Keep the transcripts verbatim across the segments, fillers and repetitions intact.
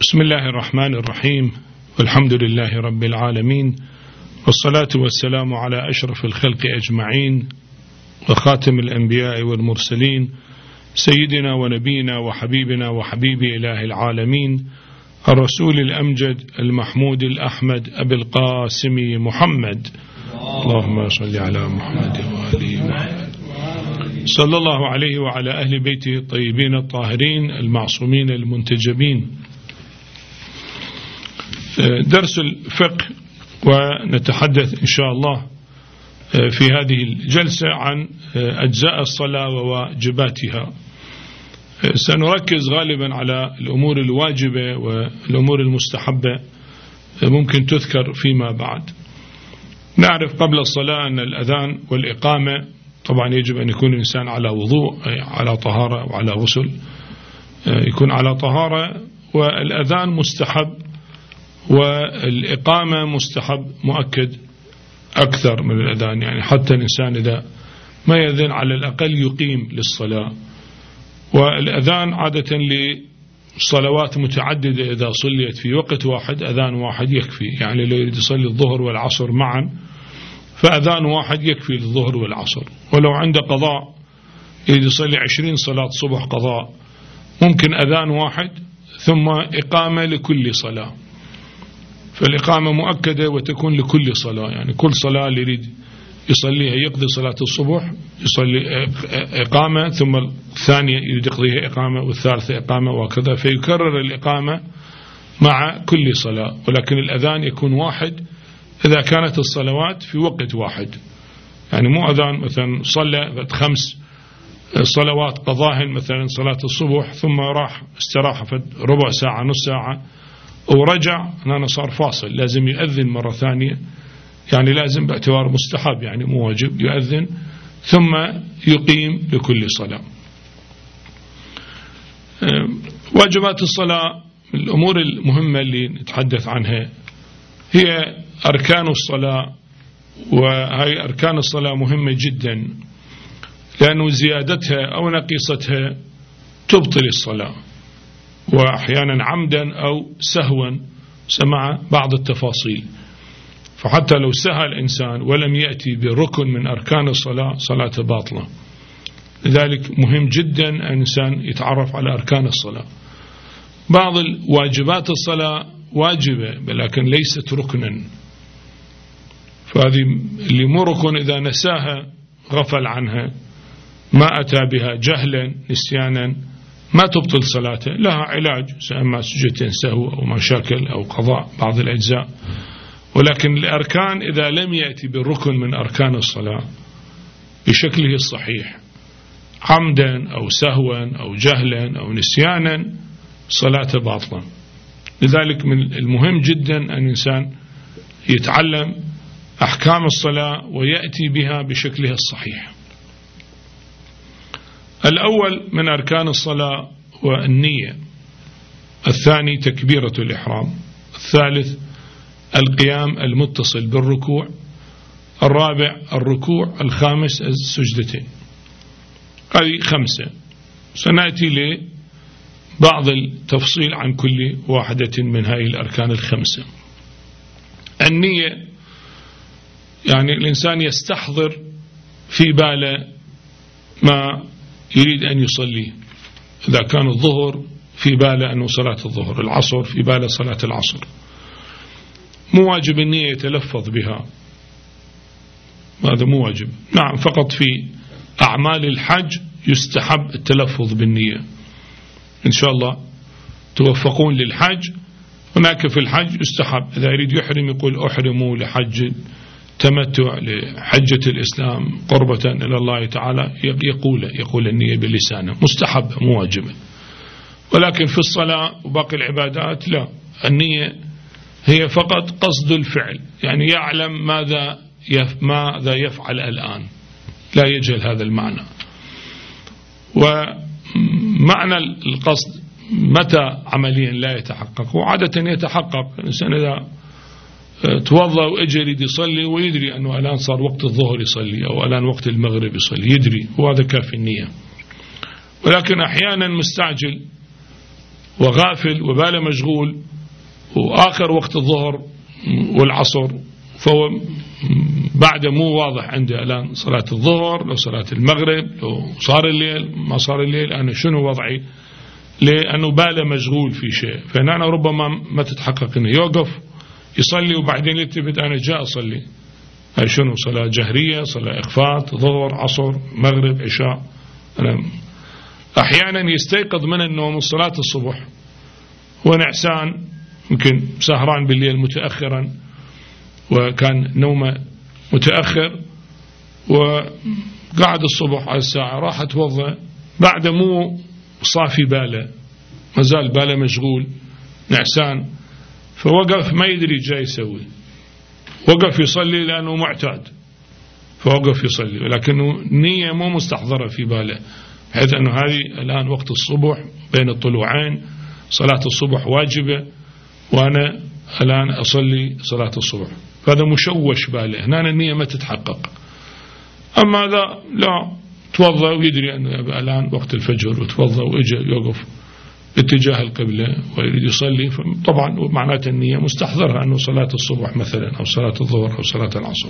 بسم الله الرحمن الرحيم، والحمد لله رب العالمين، والصلاة والسلام على أشرف الخلق أجمعين وخاتم الأنبياء والمرسلين سيدنا ونبينا وحبيبنا وحبيب إله العالمين الرسول الأمجد المحمود الأحمد أبي القاسم محمد. اللهم صل على محمد وآله محمد. صلى الله عليه وعلى أهل بيته الطيبين الطاهرين المعصومين المنتجبين. درس الفقه، ونتحدث إن شاء الله في هذه الجلسة عن أجزاء الصلاة وواجباتها. سنركز غالبا على الأمور الواجبة والأمور المستحبة ممكن تذكر فيما بعد. نعرف قبل الصلاة أن الأذان والإقامة طبعا يجب أن يكون الإنسان على وضوء، على طهارة وعلى غسل، يكون على طهارة. والأذان مستحب والإقامة مستحب مؤكد أكثر من الأذان، يعني حتى الإنسان إذا ما يأذن على الأقل يقيم للصلاة. والأذان عادة لصلوات متعددة إذا صليت في وقت واحد أذان واحد يكفي، يعني لو يريد يصلي الظهر والعصر معا فأذان واحد يكفي للظهر والعصر. ولو عنده قضاء يريد يصلي عشرين صلاة صبح قضاء ممكن أذان واحد ثم إقامة لكل صلاة، فالإقامة مؤكدة وتكون لكل صلاة، يعني كل صلاة اللي يريد يصليها يقضي صلاة الصبح يصلي إقامة، ثم الثانية يريد يقضيها إقامة، والثالثة إقامة، وكذا، فيكرر الإقامة مع كل صلاة. ولكن الأذان يكون واحد إذا كانت الصلوات في وقت واحد، يعني مو أذان مثلا صلى خمس صلوات قضاهن مثلا صلاة الصبح ثم راح استراحة ربع ساعة نص ساعة ورجع، هنا صار فاصل، لازم يؤذن مرة ثانية، يعني لازم باعتبار مستحب يعني مو واجب، يؤذن ثم يقيم لكل صلاة. واجبات الصلاة، الأمور المهمة اللي نتحدث عنها هي أركان الصلاة. وهي أركان الصلاة مهمة جدا، لأنه زيادتها أو نقيصتها تبطل الصلاة، وأحيانا عمدا أو سهوا سمع بعض التفاصيل. فحتى لو سهى الإنسان ولم يأتي بركن من أركان الصلاة صلاة باطلة. لذلك مهم جدا أن الإنسان يتعرف على أركان الصلاة. بعض الواجبات الصلاة واجبة لكن ليست ركنا، فهذه اللي مو ركن إذا نساها غفل عنها ما أتى بها جهلا نسيانا ما تبطل صلاته، لها علاج، سأما سجدتين سهو أو مشاكل أو قضاء بعض الأجزاء. ولكن الأركان إذا لم يأتي بالركن من أركان الصلاة بشكله الصحيح عمدا أو سهوا أو جهلا أو نسيانا صلاة باطلة. لذلك من المهم جدا أن الإنسان يتعلم أحكام الصلاة ويأتي بها بشكلها الصحيح. الأول من أركان الصلاة هو النية، الثاني تكبيرة الإحرام، الثالث القيام المتصل بالركوع، الرابع الركوع، الخامس السجدتين. هذه خمسة، سنأتي لبعض التفصيل عن كل واحدة من هذه الأركان الخمسة. النية يعني الإنسان يستحضر في باله ما يريد أن يصلي. إذا كان الظهر في باله أنه صلاة الظهر، العصر في باله صلاة العصر، مو واجب النية يتلفظ بها، هذا مو واجب. نعم فقط في أعمال الحج يستحب التلفظ بالنية، إن شاء الله توفقون للحج. هناك في الحج يستحب إذا يريد يحرم يقول أحرموا لحج تمتع لحجة الإسلام قربة إلى الله تعالى، يقول يقول النية بلسانه، مستحب مو واجب. ولكن في الصلاة وباقي العبادات لا، النية هي فقط قصد الفعل، يعني يعلم ماذا ماذا يفعل الآن، لا يجهل هذا المعنى. ومعنى القصد متى عمليا لا يتحقق، وعادة يتحقق الإنسان إذا توضأ وإجى يريد يصلي ويدري أنه الآن صار وقت الظهر يصلي أو الآن وقت المغرب يصلي، يدري، وهذا كافي النية. ولكن أحيانا مستعجل وغافل وباله مشغول وآخر وقت الظهر والعصر، فهو بعد مو واضح عنده الآن صلاة الظهر لو صلاة المغرب لو صار الليل ما صار الليل، أنا شنو وضعي؟ لأنه باله مشغول في شيء. فهنا ربما ما تتحقق أنه يوقف يصلي وبعدين يلتفت أنا جاء أصلي، هاي شنو؟ صلاة جهرية، صلاة إخفاء، ظهر، عصر، مغرب، عشاء. أنا أحيانا يستيقظ من النوم صلاة الصبح ونعسان، يمكن سهران بالليل متأخرا وكان نومه متأخر، وقعد الصبح على الساعة راح اتوضأ، بعد مو صافي باله، ما زال باله مشغول نعسان، فوقف ما يدري جاي يسوي، وقف يصلي لأنه معتاد فوقف يصلي، ولكنه نية مو مستحضرة في باله، بحيث أنه هذه الآن وقت الصبح بين الطلوعين صلاة الصبح واجبة وأنا الآن أصلي صلاة الصبح، فهذا مشوش باله، هنا النية ما تتحقق. أما لا لا توضأ ويدري أنه الآن وقت الفجر وتوضأ وإجا يوقف اتجاه القبلة ويريد يصلي، طبعا معناته النية مستحضرها أنه صلاة الصبح مثلا أو صلاة الظهر أو صلاة العصر.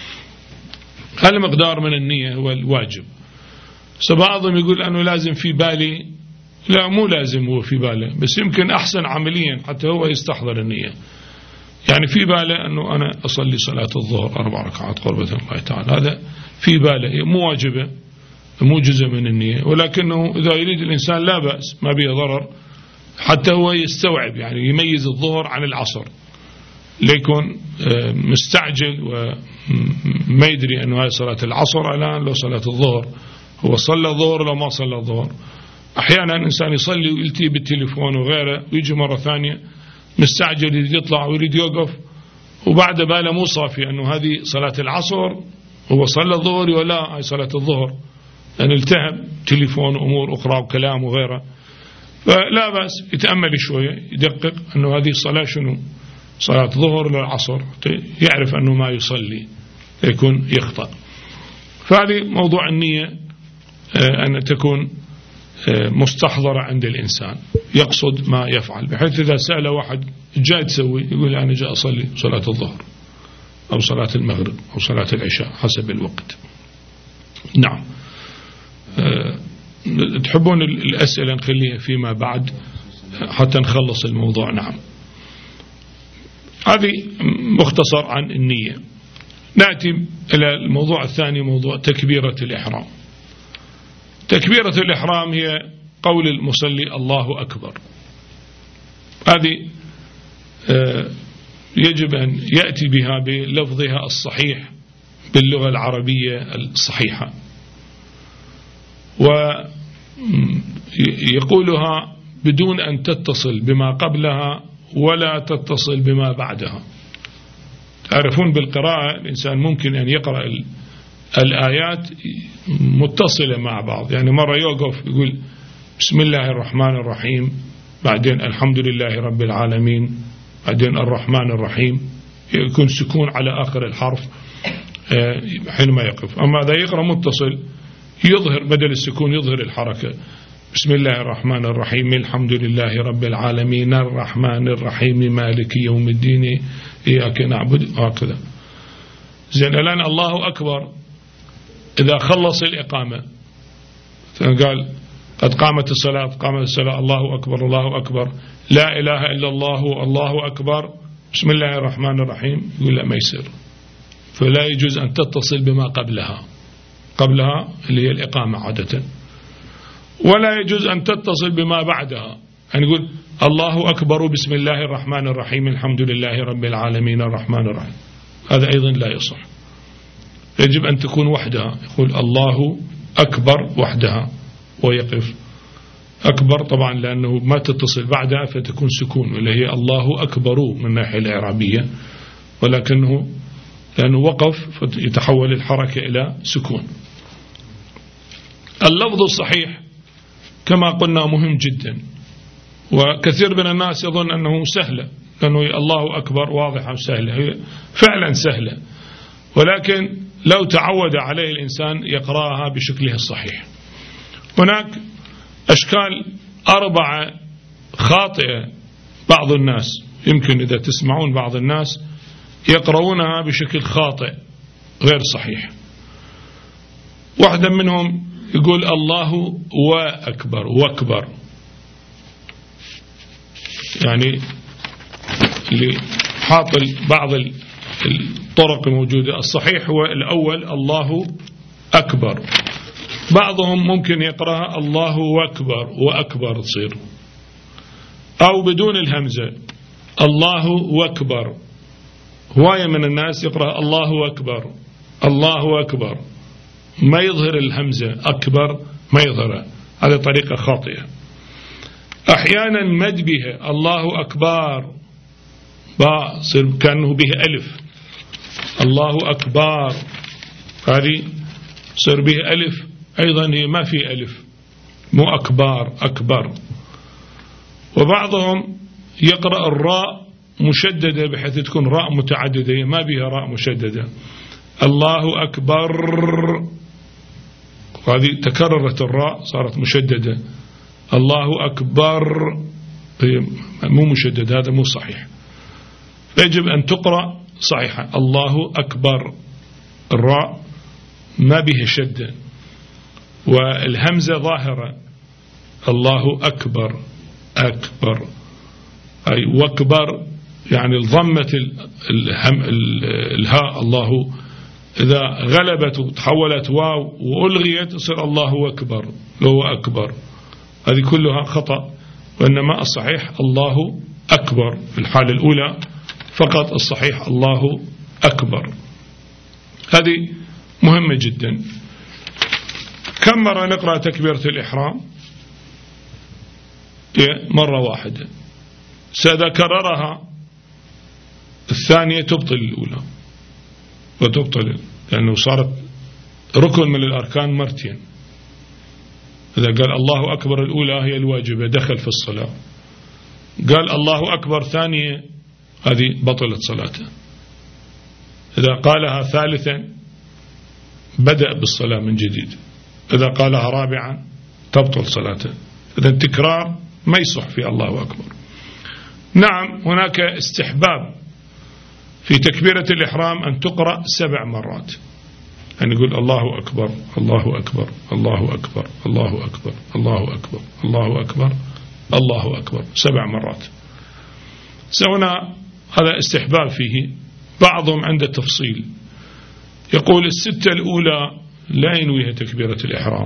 هل مقدار من النية هو الواجب؟ بعضهم يقول أنه لازم في بالي، لا مو لازم هو في باله، بس يمكن أحسن عمليا حتى هو يستحضر النية، يعني في باله أنه أنا أصلي صلاة الظهر أربع ركعات قربة الله تعالى، هذا في باله مو واجبة مو جزء من النية، ولكنه إذا يريد الإنسان لا بأس ما به ضرر، حتى هو يستوعب يعني يميز الظهر عن العصر، ليكون مستعجل وما يدري أنه هاي صلاة العصر الآن لو صلاة الظهر، هو صلى الظهر لو ما صلى الظهر. أحيانا الإنسان يصلي ويلتي بالتليفون وغيره ويجي مرة ثانية مستعجل يريد يطلع ويريد يوقف، وبعد باله مو صافي أنه هذه صلاة العصر، هو صلى الظهر ولا هاي صلاة الظهر، لأن يعني التهب تليفون أمور أخرى وكلام وغيره، فلا بأس يتأمل شوية يدقق أنه هذه الصلاة شنو، صلاة ظهر للعصر، يعرف أنه ما يصلي يكون يخطأ. فهذه موضوع النية أن تكون مستحضرة عند الإنسان، يقصد ما يفعل، بحيث إذا سأل واحد جاي تسوي يقول أنا جاء أصلي صلاة الظهر أو صلاة المغرب أو صلاة العشاء حسب الوقت. نعم. أه تحبون الأسئلة نخليها فيما بعد حتى نخلص الموضوع؟ نعم. هذه مختصر عن النية. نأتي إلى الموضوع الثاني، موضوع تكبيرة الإحرام. تكبيرة الإحرام هي قول المصلي الله أكبر، هذه أه يجب أن يأتي بها بلفظها الصحيح باللغة العربية الصحيحة، ويقولها بدون أن تتصل بما قبلها ولا تتصل بما بعدها. تعرفون بالقراءة الإنسان ممكن أن يقرأ الآيات متصلة مع بعض، يعني مرة يوقف يقول بسم الله الرحمن الرحيم، بعدين الحمد لله رب العالمين، بعدين الرحمن الرحيم، يكون سكون على آخر الحرف حينما يقف. أما إذا يقرأ متصل يظهر بدل السكون يظهر الحركة، بسم الله الرحمن الرحيم الحمد لله رب العالمين الرحمن الرحيم مالك يوم الدين إياك نعبد، هكذا. زين الآن الله أكبر إذا خلص الإقامة قال قد قامت الصلاة قامت الصلاة الله أكبر الله أكبر لا إله إلا الله الله أكبر بسم الله الرحمن الرحيم، يقول لا ما يصير، فلا يجوز أن تتصل بما قبلها قبلها اللي هي الإقامة عادة، ولا يجوز أن تتصل بما بعدها، يعني يقول الله أكبر بسم الله الرحمن الرحيم الحمد لله رب العالمين الرحمن الرحيم، هذا أيضا لا يصح، يجب أن تكون وحدها، يقول الله أكبر وحدها ويقف أكبر طبعا لأنه ما تتصل بعدها فتكون سكون، واللي هي الله أكبر من الناحية الإعرابية، ولكنه لأنه وقف فيتحول الحركة إلى سكون. اللفظ الصحيح كما قلنا مهم جدا، وكثير من الناس يظن أنه سهلة، لأنه الله أكبر واضحة وسهلة، هي فعلا سهلة، ولكن لو تعود عليه الإنسان يقرأها بشكلها الصحيح. هناك أشكال أربعة خاطئة بعض الناس، يمكن إذا تسمعون بعض الناس يقرؤونها بشكل خاطئ غير صحيح. واحدة منهم يقول الله وأكبر وأكبر، يعني اللي حاط بعض الطرق الموجودة. الصحيح هو الأول الله أكبر. بعضهم ممكن يقرأها الله أكبر وأكبر تصير، أو بدون الهمزة الله أكبر. هواية من الناس يقرأ الله أكبر الله أكبر، ما يظهر الهمزة أكبر، ما يظهرها. هذه طريقة خاطئة. أحيانا مد بها الله أكبر باء صير كأنه به ألف، الله أكبر هذه صير به ألف، أيضا هي ما في ألف، مو أكبر أكبر. وبعضهم يقرأ الراء مشددة بحيث تكون راء متعددة، ما بها راء مشددة، الله أكبر، وهذه تكررت الراء صارت مشددة، الله أكبر مو مشدد، هذا مو صحيح. يجب أن تقرأ صحيحة الله أكبر، الراء ما بها شدة والهمزة ظاهرة، الله أكبر أكبر أي وأكبر، يعني الضمة الهم الهاء الله إذا غلبت وتحولت واو وألغيت يصير الله أكبر لو أكبر، هذه كلها خطأ. وإنما الصحيح الله أكبر في الحالة الأولى فقط، الصحيح الله أكبر. هذه مهمة جدا. كم مرة نقرأ تكبيرة الإحرام؟ مرة واحدة. سإذا كررها الثانية تبطل الأولى وتبطل، لأنه صارت ركن من الأركان مرتين. إذا قال الله أكبر الأولى هي الواجبة دخل في الصلاة، قال الله أكبر ثانية هذه بطلت صلاته. إذا قالها ثالثا بدأ بالصلاة من جديد، إذا قالها رابعا تبطل صلاته. إذا التكرار ما يصح في الله أكبر. نعم هناك استحباب في تكبيرة الإحرام أن تقرأ سبع مرات، أن يقول الله أكبر الله أكبر الله أكبر الله أكبر الله أكبر الله أكبر الله أكبر سبع مرات. سونا هذا استحباب فيه. بعضهم عنده تفصيل يقول الستة الأولى لا ينويها تكبيرة الإحرام،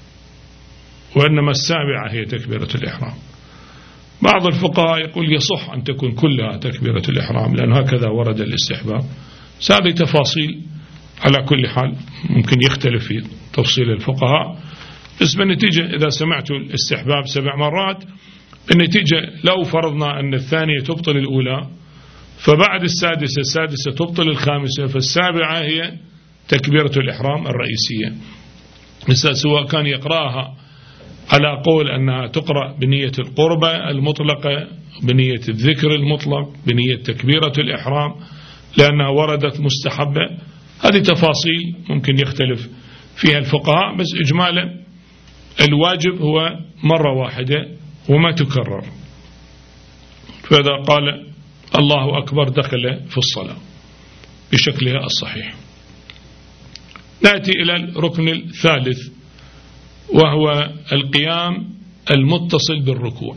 وإنما السابعة هي تكبيرة الإحرام. بعض الفقهاء يقول يصح أن تكون كلها تكبيرة الإحرام، لأن هكذا ورد الاستحباب. هذه تفاصيل على كل حال ممكن يختلف في تفصيل الفقهاء، بس بالنتيجة إذا سمعتوا الاستحباب سبع مرات، بالنتيجة لو فرضنا أن الثانية تبطل الأولى، فبعد السادسة السادسة تبطل الخامسة، فالسابعة هي تكبيرة الإحرام الرئيسية. مثلا سواء كان يقرأها على قول أنها تقرأ بنية القربة المطلقة، بنية الذكر المطلق، بنية تكبيرة الإحرام لأنها وردت مستحبة، هذه تفاصيل ممكن يختلف فيها الفقهاء، بس إجمالا الواجب هو مرة واحدة وما تكرر. فإذا قال الله أكبر دخل في الصلاة بشكلها الصحيح. نأتي إلى الركن الثالث وهو القيام المتصل بالركوع.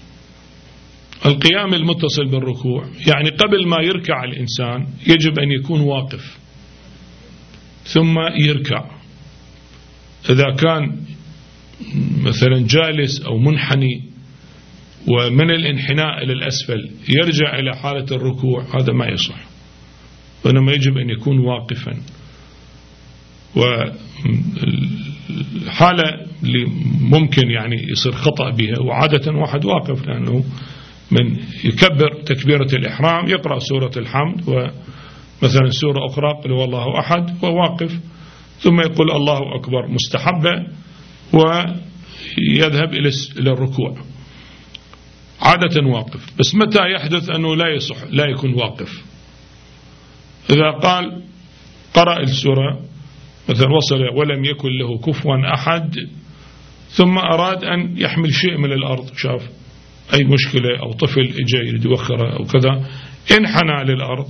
القيام المتصل بالركوع يعني قبل ما يركع الإنسان يجب أن يكون واقف ثم يركع. إذا كان مثلا جالس أو منحني ومن الانحناء إلى الأسفل يرجع إلى حالة الركوع هذا ما يصح، وإنما يجب أن يكون واقفا. والحالة اللي ممكن يعني يصير خطأ بها وعادة واحد واقف، لأنه من يكبر تكبيرة الإحرام يقرأ سورة الحمد ومثلا سورة أخرى قل هو الله أحد وواقف، ثم يقول الله أكبر مستحبة ويذهب إلى الركوع عادة واقف. بس متى يحدث أنه لا يصح لا يكون واقف؟ إذا قال قرأ السورة مثلا وصل ولم يكن له كفوا أحد، ثم أراد أن يحمل شيء من الأرض، شاف أي مشكلة أو طفل إجا يريد يوخره أو كذا، انحنى للأرض،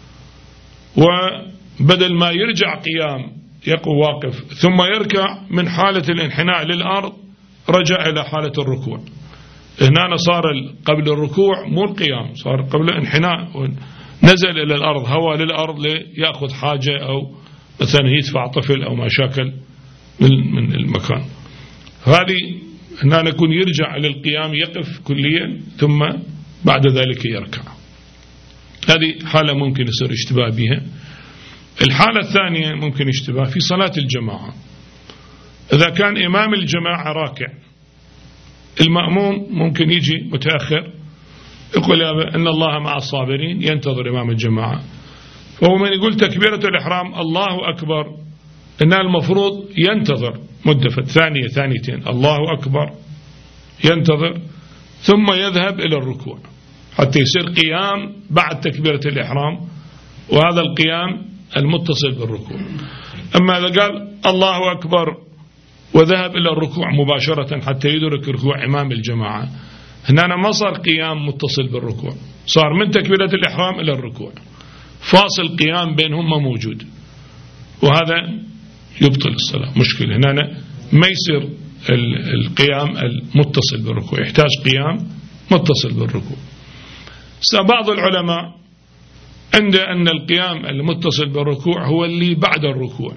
وبدل ما يرجع قيام يقوم واقف ثم يركع، من حالة الانحناء للأرض رجع إلى حالة الركوع. هنا صار قبل الركوع مو القيام، صار قبل الانحناء، نزل إلى الأرض، هوى للأرض ليأخذ حاجة أو مثلا يدفع طفل أو ما شاكل من المكان. هذه هنا نكون يرجع إلى القيام، يقف كليا ثم بعد ذلك يركع. هذه حالة ممكن يصير اشتباه بها. الحالة الثانية ممكن اشتباه في صلاة الجماعة. إذا كان إمام الجماعة راكع، المأموم ممكن يجي متأخر يقول إن الله مع الصابرين، ينتظر إمام الجماعة، فهو من يقول تكبيرة الإحرام الله أكبر، إن المفروض ينتظر مدة ثانية ثانيتين، الله أكبر ينتظر ثم يذهب إلى الركوع حتى يصير قيام بعد تكبيرة الإحرام، وهذا القيام المتصل بالركوع. أما إذا قال الله أكبر وذهب إلى الركوع مباشرة حتى يدرك ركوع إمام الجماعة، هنا ما صار قيام متصل بالركوع، صار من تكبيرة الإحرام إلى الركوع، فاصل قيام بينهم موجود، وهذا يبطل الصلاة. مشكلة هنا ما يصير القيام المتصل بالركوع، يحتاج قيام متصل بالركوع. بعض العلماء عند أن القيام المتصل بالركوع هو اللي بعد الركوع،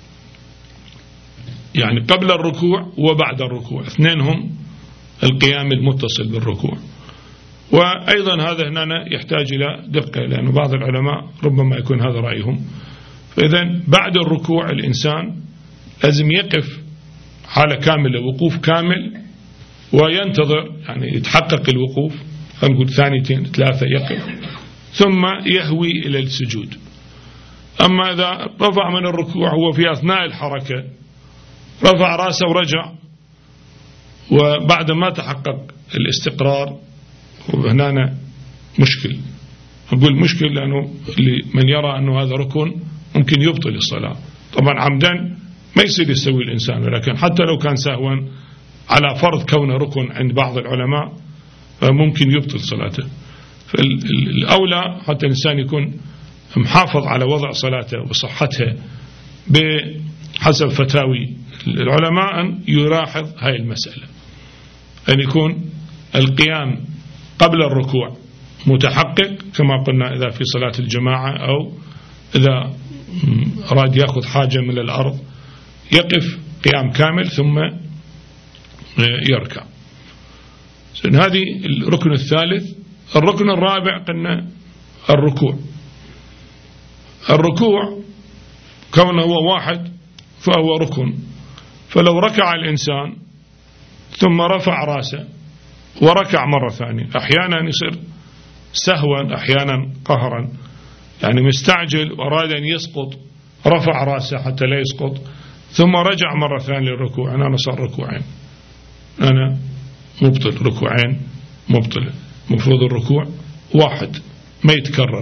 يعني قبل الركوع وبعد الركوع اثنينهم القيام المتصل بالركوع. وأيضا هذا هنا يحتاج إلى دقة، لأن بعض العلماء ربما يكون هذا رأيهم. فإذا بعد الركوع الإنسان لازم يقف حالة كاملة، وقوف كامل، وينتظر يعني يتحقق الوقوف، خلينا نقول ثانيتين ثلاثة يقف، ثم يهوي إلى السجود. أما إذا رفع من الركوع هو في أثناء الحركة رفع رأسه ورجع، وبعد ما تحقق الاستقرار، وهنا مشكل. أقول مشكل لأنه من يرى أنه هذا ركن ممكن يبطل الصلاة. طبعا عمدا ما يصير يسوي الإنسان، ولكن حتى لو كان سهوا على فرض كونه ركن عند بعض العلماء ممكن يبطل صلاته. فالأولى حتى الإنسان يكون محافظ على وضع صلاته وصحتها بحسب فتاوي العلماء، أن يلاحظ هاي المسألة، أن يكون القيام قبل الركوع متحقق كما قلنا إذا في صلاة الجماعة، أو إذا أراد يأخذ حاجة من الأرض يقف قيام كامل ثم يركع. هذه الركن الثالث. الركن الرابع قلنا الركوع. الركوع كونه هو واحد فهو ركن، فلو ركع الإنسان ثم رفع رأسه وركع مرة ثانية، أحيانا يصير سهوا أحيانا قهرا، يعني مستعجل وأراد أن يسقط رفع رأسه حتى لا يسقط ثم رجع مرة ثانية للركوع، أنا صار ركوعين، أنا مبطل ركوعين مبطل. مفروض الركوع واحد ما يتكرر.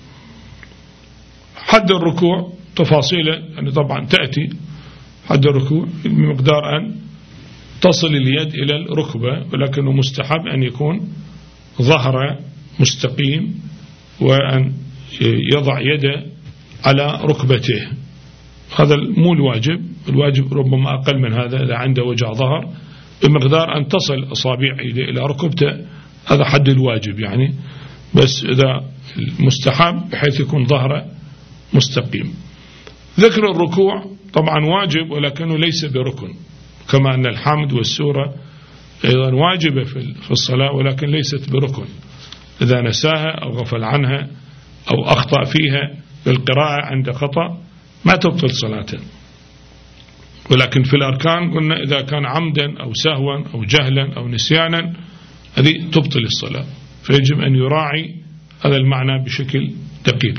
حد الركوع تفاصيله يعني طبعا تأتي. حد الركوع بمقدار أن تصل اليد إلى الركبة، ولكنه مستحب أن يكون ظهره مستقيم، وأن يضع يده على ركبته. هذا مو الواجب، الواجب ربما أقل من هذا إذا عنده وجع ظهر، بمقدار أن تصل أصابع إلى ركبته، هذا حد الواجب يعني. بس إذا المستحب بحيث يكون ظهره مستقيم. ذكر الركوع طبعا واجب ولكنه ليس بركن، كما أن الحمد والسورة أيضا واجبة في الصلاة ولكن ليست بركن. إذا نساها أو غفل عنها أو أخطأ فيها بالقراءة عند خطأ ما تبطل صلاته. ولكن في الأركان قلنا إذا كان عمدا أو سهوا أو جهلا أو نسيانا هذه تبطل الصلاة، فيجب أن يراعي هذا المعنى بشكل دقيق.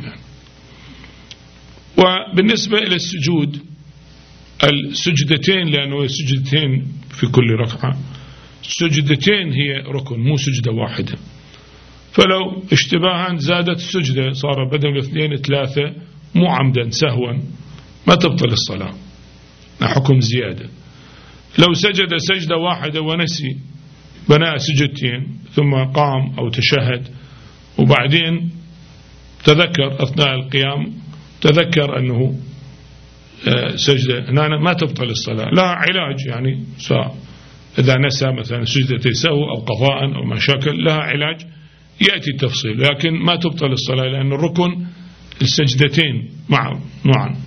وبالنسبة إلى السجود، السجدتين لأنه سجدتين في كل ركعة، سجدتين هي ركن مو سجدة واحدة. فلو اشتباها زادت سجدة صار بدل اثنين ثلاثة مو عمدا سهوا ما تبطل الصلاة، حكم زيادة. لو سجد سجدة واحدة ونسي بنى سجدتين ثم قام أو تشهد وبعدين تذكر أثناء القيام تذكر أنه سجدة، هنا ما تبطل الصلاة، لها علاج يعني سواء إذا نسى مثلا سجدة سهو أو قضاء أو مشاكل لها علاج يأتي التفصيل، لكن ما تبطل الصلاة لأن الركن السجدتين معا معا.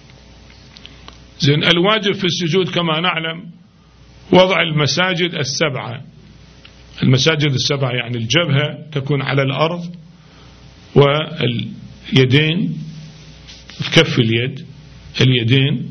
زين، الواجب في السجود كما نعلم وضع المساجد السبعة، المساجد السبعة يعني الجبهة تكون على الأرض واليدين في كف اليد، اليدين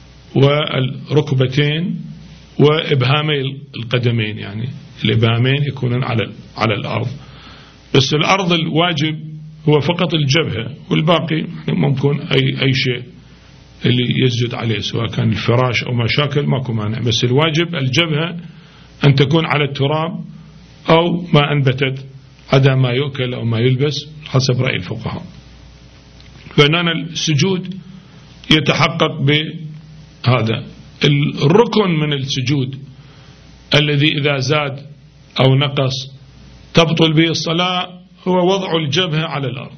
والركبتين وإبهامي القدمين، يعني الإبهامين يكونون على على الأرض، بس الأرض الواجب هو فقط الجبهة والباقي ممكن أي أي شيء اللي يسجد عليه سواء كان الفراش أو مشاكل ماكو مانع، بس الواجب الجبهة أن تكون على التراب أو ما أنبتت عدا ما يؤكل أو ما يلبس حسب رأي الفقهاء. فإننا السجود يتحقق بهذا. الركن من السجود الذي إذا زاد أو نقص تبطل به الصلاة هو وضع الجبهة على الأرض،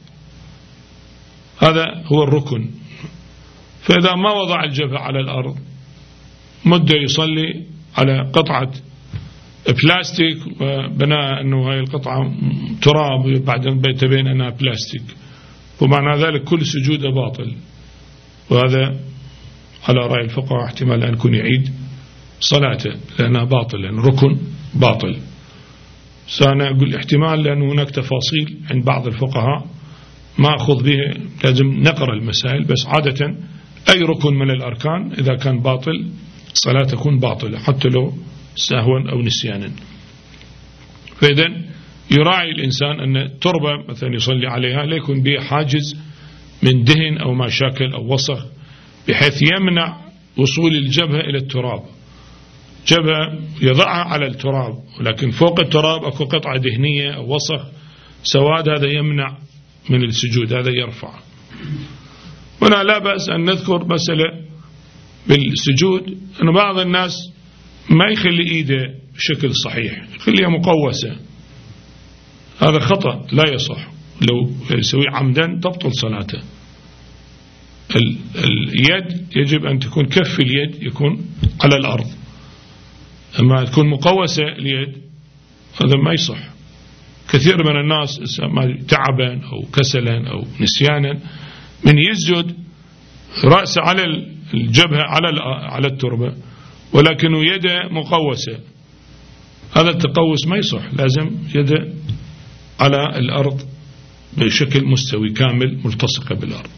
هذا هو الركن. فإذا ما وضع الجبهة على الأرض مدة يصلي على قطعة بلاستيك وبناء أنه هاي القطعة تراب وبعدين بيتبين أنها بلاستيك، ومعنى ذلك كل سجود باطل، وهذا على رأي الفقهاء احتمال أن يكون يعيد صلاته لأنها باطل، لأن ركن باطل. سأنا أقول احتمال لأن هناك تفاصيل عند بعض الفقهاء ما أخذ به، لازم نقرأ المسائل، بس عادة أي ركن من الأركان إذا كان باطل الصلاة تكون باطلة حتى لو سهوا أو نسيانا. فإذا يراعي الإنسان أن التربة مثلا يصلي عليها لا يكون بها حاجز من دهن أو مشاكل أو وسخ بحيث يمنع وصول الجبهة إلى التراب. جبهة يضعها على التراب ولكن فوق التراب أكو قطعة دهنية أو وسخ سواد، هذا يمنع من السجود، هذا يرفع. هنا لا بأس أن نذكر مسألة بالسجود أن بعض الناس ما يخلي إيده بشكل صحيح، يخليها مقوسة، هذا خطأ لا يصح، لو يسوي عمدا تبطل صلاته. اليد يجب أن تكون كف اليد يكون على الأرض، أما تكون مقوسة اليد هذا ما يصح. كثير من الناس تعبا أو كسلا أو نسيانا من يسجد رأسه على الجبهة على على التربة ولكنه يده مقوسة، هذا التقوس ما يصح، لازم يده على الأرض بشكل مستوي كامل ملتصقة بالأرض.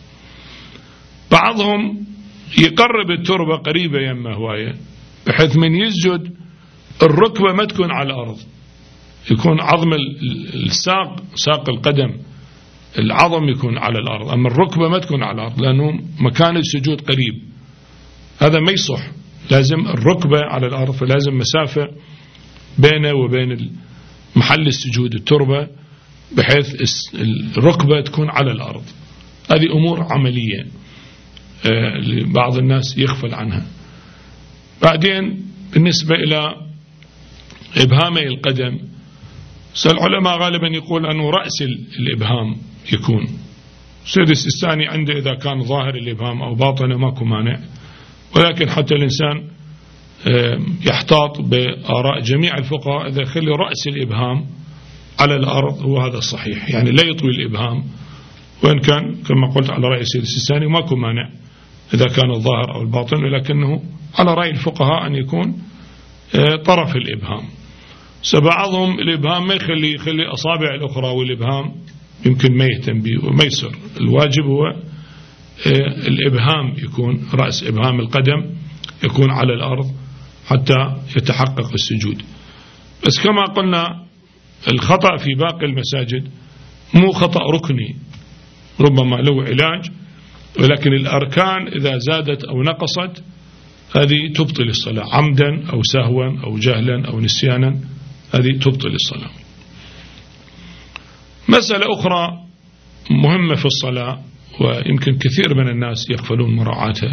بعضهم يقرب التربة قريبة يما هواية بحيث من يسجد الركبة ما تكون على الأرض، يكون عظم الساق ساق القدم العظم يكون على الأرض، أما الركبة ما تكون على الأرض لأنه مكان السجود قريب، هذا ما يصح، لازم الركبة على الأرض، فلازم مسافة بينه وبين محل السجود التربة بحيث الركبة تكون على الأرض. هذه أمور عملية بعض الناس يغفل عنها. بعدين بالنسبة إلى إبهامي القدم، العلماء غالبا يقول أنه رأس الإبهام يكون سيد السيستاني عنده إذا كان ظاهر الإبهام أو باطنه ماكو مانع، ولكن حتى الإنسان يحتاط بآراء جميع الفقهاء إذا خلي رأس الإبهام على الأرض هو هذا الصحيح، يعني لا يطوي الإبهام، وإن كان كما قلت على رأي سيد السيستاني ماكو مانع إذا كان الظاهر أو الباطن، ولكنه على رأي الفقهاء أن يكون طرف الإبهام. سبعضهم الإبهام ما يخلي يخلي أصابع الأخرى والإبهام يمكن ما يهتم به وما يسر، الواجب هو الإبهام يكون رأس إبهام القدم يكون على الأرض حتى يتحقق السجود. بس كما قلنا الخطأ في باقي المساجد مو خطأ ركني، ربما له علاج، ولكن الأركان إذا زادت أو نقصت هذه تبطل الصلاة عمدا أو سهوا أو جهلا أو نسيانا، هذه تبطل الصلاة. مسألة أخرى مهمة في الصلاة ويمكن كثير من الناس يغفلون مراعاتها،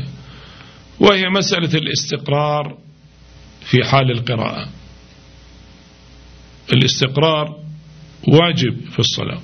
وهي مسألة الاستقرار في حال القراءة. الاستقرار واجب في الصلاة،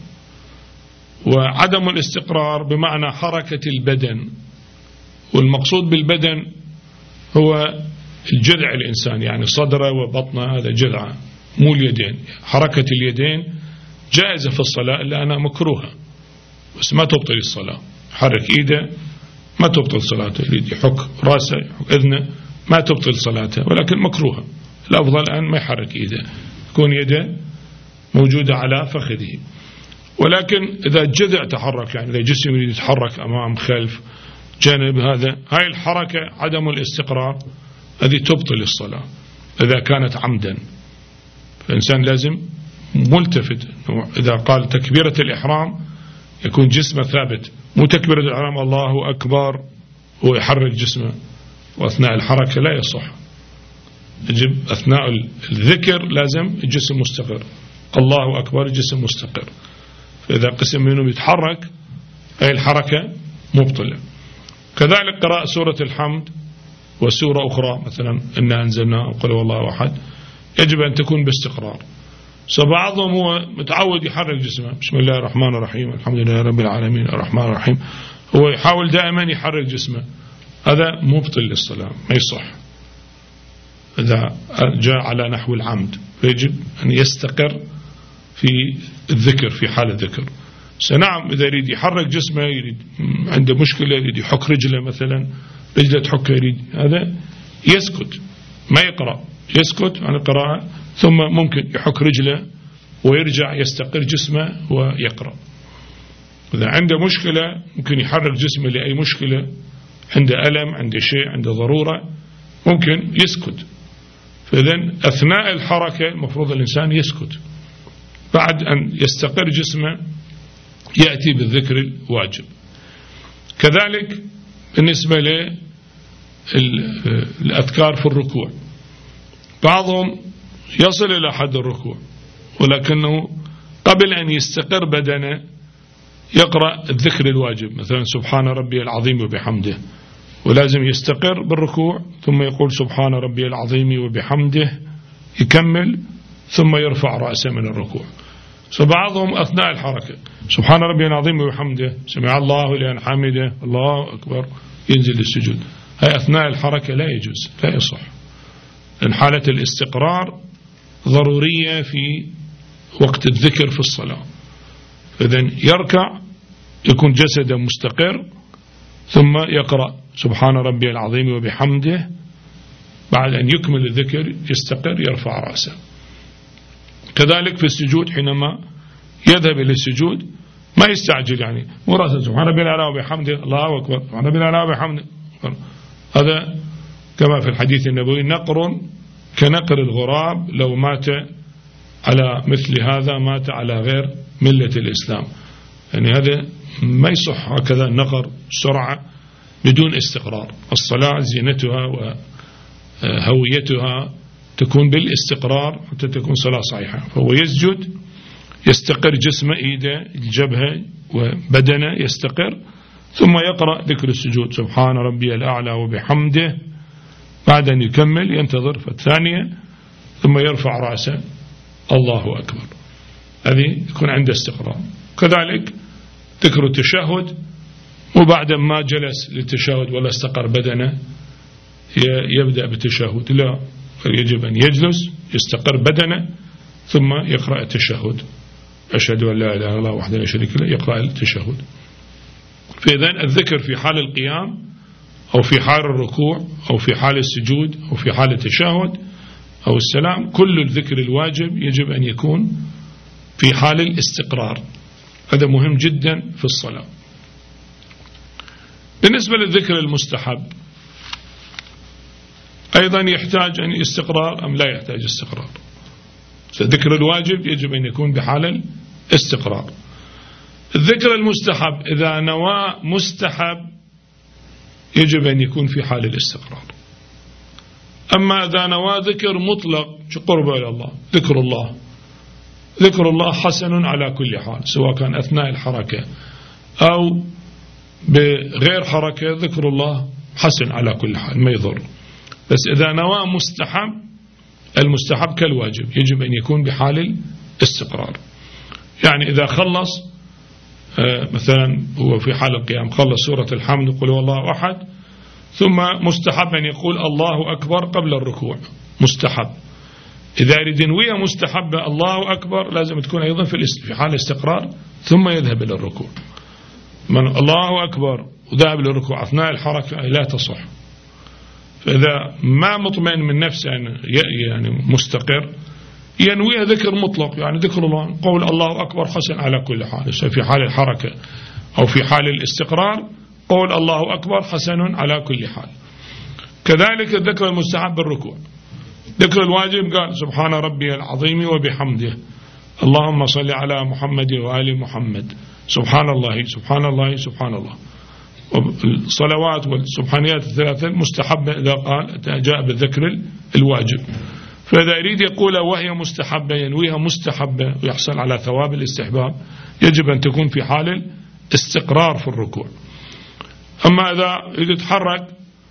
وعدم الاستقرار بمعنى حركة البدن، والمقصود بالبدن هو الجذع الإنسان، يعني صدره وبطنه، هذا جذعه مو اليدين. حركة اليدين جائزة في الصلاة إلا أنها مكروهة، بس ما تبطل الصلاة. حرك إيده ما تبطل صلاته، يريد يحك رأسه يحك إذنه ما تبطل صلاته، ولكن مكروهة. الأفضل أن ما يحرك إيده، يكون يده موجودة على فخذه. ولكن إذا الجذع تحرك، يعني إذا جسم يريد يتحرك أمام خلف جانب، هذا هاي الحركة عدم الاستقرار هذه تبطل الصلاة إذا كانت عمدا. فالإنسان لازم ملتفت، إذا قال تكبيرة الإحرام يكون جسمه ثابت، مو تكبيرة الإحرام الله أكبر ويحرك جسمه، وأثناء الحركة لا يصح. يجب أثناء الذكر لازم الجسم مستقر، الله أكبر الجسم مستقر. فإذا قسم منه يتحرك أي الحركة مبطلة. كذلك قراءة سورة الحمد وسورة أخرى مثلا إنا أنزلنا أو قل والله أحد يجب أن تكون باستقرار. فبعضهم هو متعود يحرك جسمه، بسم الله الرحمن الرحيم الحمد لله رب العالمين الرحمن الرحيم، هو يحاول دائما يحرك جسمه، هذا مبطل للصلاة ما يصح إذا جاء على نحو العمد. فيجب أن يستقر في الذكر في حال الذكر. سنعم إذا يريد يحرك جسمه، يريد عنده مشكلة يريد يحك رجله مثلا، رجله تحكه، يريد هذا يسكت ما يقرأ، يسكت عن القراءة ثم ممكن يحك رجله ويرجع يستقر جسمه ويقرأ. إذا عنده مشكلة ممكن يحرك جسمه لأي مشكلة، عنده ألم عنده شيء عنده ضرورة ممكن يسكت. فإذن أثناء الحركة المفروض الإنسان يسكت، بعد أن يستقر جسمه يأتي بالذكر الواجب. كذلك بالنسبة للأذكار في الركوع، بعضهم يصل إلى حد الركوع ولكنه قبل أن يستقر بدنه يقرأ الذكر الواجب، مثلا سبحان ربي العظيم وبحمده، ولازم يستقر بالركوع ثم يقول سبحان ربي العظيم وبحمده، يكمل ثم يرفع رأسه من الركوع. فبعضهم أثناء الحركة سبحان ربي العظيم وبحمده سمع الله لمن حمده الله أكبر ينزل للسجود، هاي أثناء الحركة لا يجوز لا يصح، لأن حالة الاستقرار ضرورية في وقت الذكر في الصلاة. إذن يركع يكون جسده مستقر ثم يقرأ سبحان ربي العظيم وبحمده، بعد أن يكمل الذكر يستقر يرفع رأسه. كذلك في السجود حينما يذهب إلى السجود ما يستعجل، يعني مو رأسه سبحان ربي الأعلى وبحمده الله أكبر سبحان ربي الأعلى وبحمده، هذا كما في الحديث النبوي نقر كنقر الغراب لو مات على مثل هذا مات على غير ملة الإسلام. يعني هذا ما يصح هكذا النقر سرعة بدون استقرار. الصلاة زينتها وهويتها تكون بالاستقرار حتى تكون صلاة صحيحة. فهو يسجد يستقر جسمه إيده الجبهة وبدنه يستقر، ثم يقرأ ذكر السجود سبحان ربي الأعلى وبحمده، بعد أن يكمل ينتظر فالثانية ثم يرفع رأسه الله أكبر، هذه يكون عنده استقرار. كذلك ذكر التشهد، وبعد ما جلس للتشهد ولا استقر بدنه يبدأ بالتشهد، لا، يجب أن يجلس يستقر بدنه ثم يقرأ التشهد، أشهد أن لا إله إلا الله وحده لا شريك له، يقرأ التشهد. فإذن الذكر في حال القيام أو في حال الركوع أو في حال السجود أو في حال التشهد أو السلام، كل الذكر الواجب يجب أن يكون في حال الاستقرار، هذا مهم جدا في الصلاة. بالنسبة للذكر المستحب أيضا يحتاج أن استقرار أم لا يحتاج استقرار؟ الذكر الواجب يجب أن يكون بحال الاستقرار. الذكر المستحب إذا نوى مستحب يجب أن يكون في حال الاستقرار. أما إذا نوى ذكر مطلق قرب إلى الله، ذكر الله ذكر الله حسن على كل حال، سواء كان أثناء الحركة أو بغير حركة، ذكر الله حسن على كل حال ما يضر. بس إذا نوى مستحب المستحب كالواجب يجب أن يكون بحال الاستقرار. يعني إذا خلص مثلا هو في حال القيام خلص سورة الحمد يقول والله أحد، ثم مستحب أن يقول الله أكبر قبل الركوع، مستحب. إذا يريد ينويها مستحبة الله أكبر لازم تكون أيضا في حال الاستقرار ثم يذهب إلى الركوع. من الله أكبر وذهب إلى الركوع أثناء الحركة لا تصح. فإذا ما مطمئن من نفسه يعني مستقر ينويها ذكر مطلق، يعني ذكر الله، قول الله أكبر حسن على كل حال، في حال الحركة أو في حال الاستقرار قول الله أكبر حسن على كل حال. كذلك الذكر المستحب بالركوع. ذكر الواجب قال سبحان ربي العظيم وبحمده، اللهم صل على محمد وآل محمد، سبحان الله سبحان الله سبحان الله. الصلوات والسبحانيات الثلاثة مستحبة إذا قال جاء بالذكر الواجب. فإذا يريد يقول وهي مستحبة ينويها مستحبة ويحصل على ثواب الاستحباب يجب أن تكون في حال الاستقرار في الركوع. أما إذا يتحرك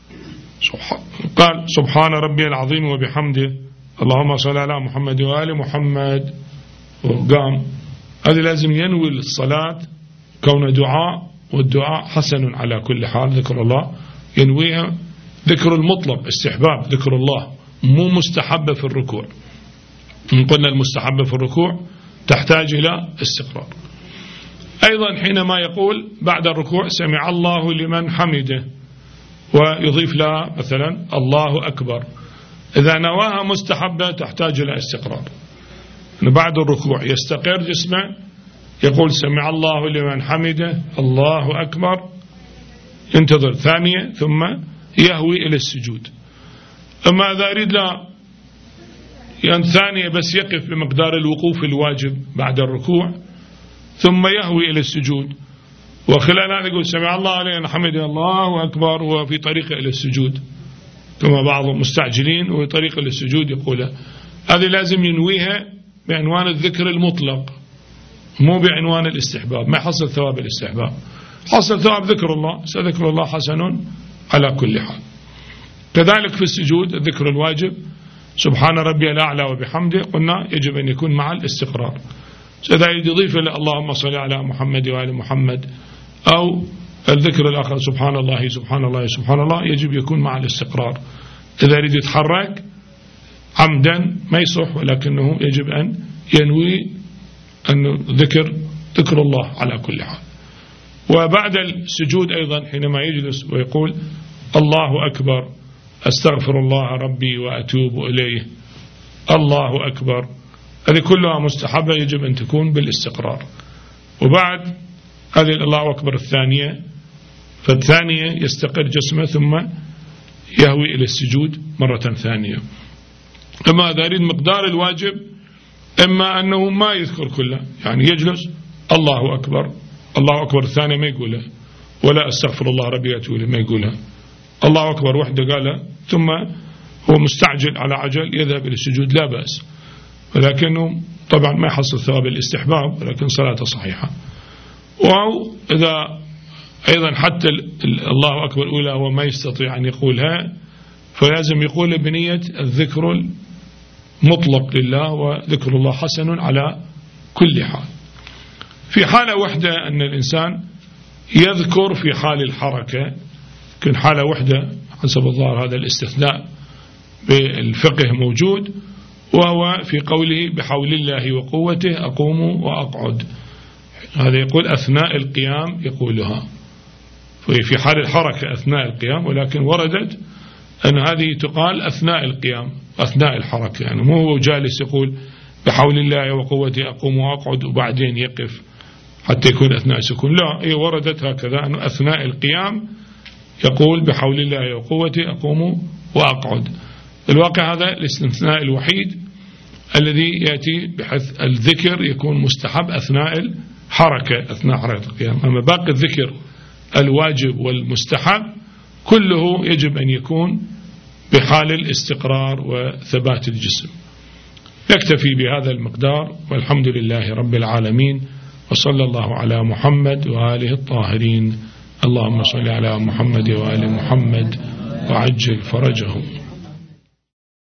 قال سبحان ربي العظيم وبحمده اللهم صل على محمد وآل محمد وقام، هذا لازم ينوي الصلاة كون دعاء، والدعاء حسن على كل حال ذكر الله، ينويها ذكر المطلق استحباب ذكر الله، مو مستحبة في الركوع. إن قلنا المستحبة في الركوع تحتاج إلى استقرار. أيضا حينما يقول بعد الركوع سمع الله لمن حمده ويضيف لها مثلا الله أكبر، إذا نواها مستحبة تحتاج إلى استقرار. بعد الركوع يستقر جسمه يقول سمع الله لمن حمده الله أكبر، ينتظر ثانية ثم يهوي إلى السجود. أما إذا أريد لا يعني ثانية بس يقف بمقدار الوقوف الواجب بعد الركوع ثم يهوي إلى السجود، وخلال هذا يقول سمع الله لمن حمده الله أكبر وفي طريقه إلى السجود، كما بعض المستعجلين وطريقه إلى السجود يقولها. هذه لازم ينويها بعنوان الذكر المطلق مو بعنوان الاستحباب، ما يحصل ثواب الاستحباب، حصل ثواب ذكر الله، سذكر الله حسن على كل حال. كذلك في السجود الذكر الواجب سبحان ربي الأعلى وبحمده قلنا يجب أن يكون مع الاستقرار. إذا يضيف إلى اللهم صل على محمد وآل محمد أو الذكر الآخر سبحان الله سبحان الله سبحان الله يجب يكون مع الاستقرار. إذا يريد يتحرك عمدا ما يصح، ولكنه يجب أن ينوي أن ذكر ذكر الله على كل حال. وبعد السجود أيضا حينما يجلس ويقول الله أكبر أستغفر الله ربي وأتوب إليه الله أكبر، هذه كلها مستحبة يجب أن تكون بالاستقرار. وبعد هذه الله أكبر الثانية، فالثانية يستقر جسمه ثم يهوي إلى السجود مرة ثانية. أما إذا يريد مقدار الواجب إما أنه ما يذكر كله، يعني يجلس الله أكبر الله أكبر الثانية ما يقولها، ولا أستغفر الله ربي وأتوب إليه ما يقولها، الله أكبر وحده قالها ثم هو مستعجل على عجل يذهب إلى السجود لا بأس، ولكنه طبعا ما يحصل ثواب الاستحباب ولكن صلاته صحيحة. أو إذا أيضا حتى الله أكبر الأولى هو ما يستطيع أن يقولها فلازم يقول بنية الذكر المطلق لله وذكر الله حسن على كل حال. في حالة واحدة أن الإنسان يذكر في حال الحركة، كن حالة واحدة حسب الظاهر هذا الاستثناء بالفقه موجود، وهو في قوله بحول الله وقوته أقوم وأقعد، هذا يقول أثناء القيام يقولها، في حال الحركة أثناء القيام، ولكن وردت أن هذه تقال أثناء القيام أثناء الحركة، يعني مو هو جالس يقول بحول الله وقوته أقوم وأقعد وبعدين يقف حتى يكون أثناء سكون، لا هي وردت هكذا أنه أثناء القيام يقول بحول الله وقوته أقوم وأقعد. الواقع هذا الاستثناء الوحيد الذي يأتي بحيث الذكر يكون مستحب أثناء الحركة أثناء حركة القيام، أما باقي الذكر الواجب والمستحب كله يجب أن يكون بحال الاستقرار وثبات الجسم. نكتفي بهذا المقدار والحمد لله رب العالمين، وصلى الله على محمد وآله الطاهرين. اللهم صل على محمد وآل محمد وعجل فرجهم.